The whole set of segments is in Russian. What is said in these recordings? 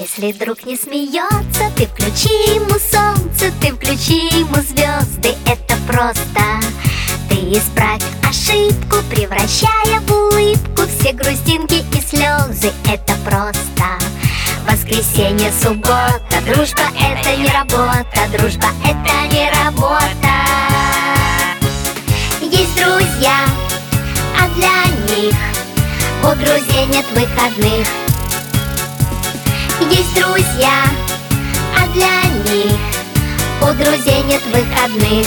Если друг не смеется, ты включи ему солнце, ты включи ему звезды. Это просто. Ты исправь ошибку, превращая в улыбку все грустинки и слезы. Это просто. Воскресенье, суббота, дружба — это не работа, дружба — это не работа. Есть друзья, а для них у друзей нет выходных. Есть друзья, а для них у друзей нет выходных.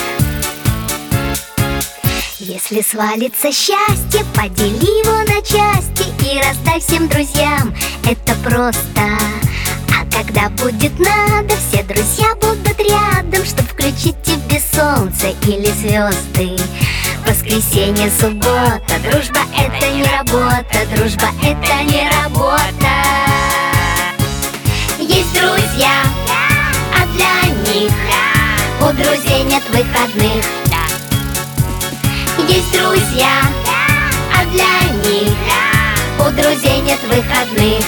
Если свалится счастье, подели его на части и раздай всем друзьям. Это просто. А когда будет надо, все друзья будут рядом, чтоб включить тебе солнце или звезды. Воскресенье, суббота, дружба — это не работа, дружба — это не работа. Есть друзья, а для них у друзей нет выходных. Есть друзья, а для них у друзей нет выходных.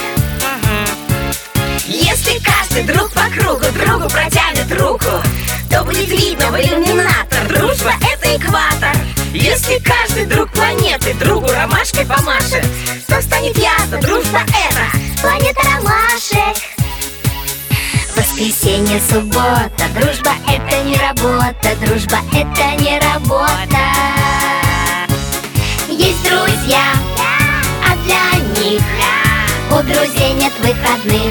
Если каждый друг по кругу другу протянет руку, то будет видно в иллюминатор: дружба — это экватор. Если каждый друг планеты другу ромашкой помашет, то станет ясно: дружба — это планета ромашек. Воскресенье, суббота, дружба — это не работа, дружба — это не работа. Есть друзья, а для них у друзей нет выходных.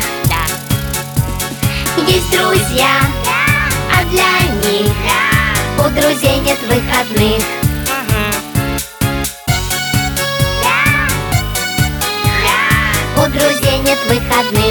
Есть друзья, а для них у друзей нет выходных. У друзей нет выходных.